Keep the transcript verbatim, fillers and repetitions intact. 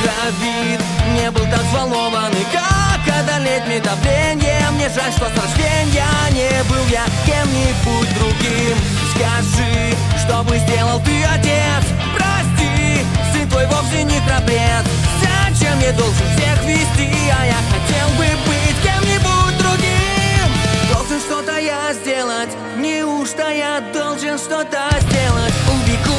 вид не был так взволнован, и как одолеть мне давление. Мне жаль, что с рождения не был я кем-нибудь другим. Скажи, что бы сделал ты, отец? Прости, сын твой вовсе не храбрец. Зачем я должен всех вести, а я хотел бы быть кем-нибудь другим? Должен что-то я сделать, неужто я должен что-то сделать? Убегу